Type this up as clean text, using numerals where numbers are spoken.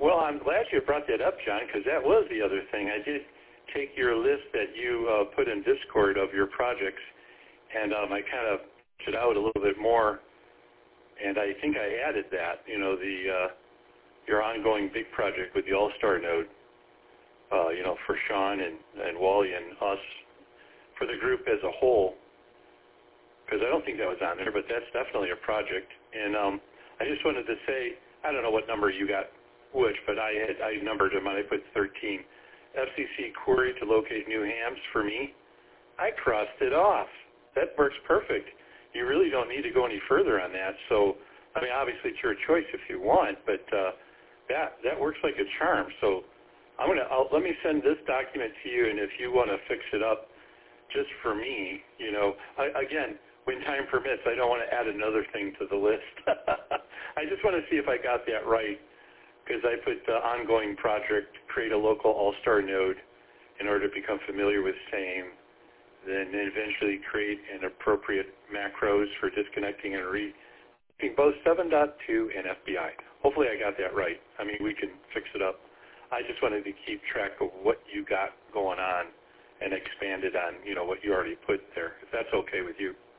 Well, I'm glad you brought that up, John, because that was the other thing. I did take your list that you put in Discord of your projects, and I kind of it out a little bit more, and I think I added that, your ongoing big project with the All-Star node, for Sean and Wally and us, for the group as a whole, because I don't think that was on there, but that's definitely a project. And I just wanted to say, I don't know what number you got which, but I numbered them and I put 13. FCC query to locate new hams for me, I crossed it off. That works perfect. You really don't need to go any further on that. So, I mean, obviously it's your choice if you want, but that works like a charm. So let me send this document to you, and if you want to fix it up just for me, again, when time permits, I don't want to add another thing to the list. I just want to see if I got that right, because I put the ongoing project, create a local all-star node in order to become familiar with SAME, then eventually create an appropriate macros for disconnecting and reading both 7.2 and FBI. Hopefully I got that right. I mean, we can fix it up. I just wanted to keep track of what you got going on and expanded on, what you already put there, if that's okay with you.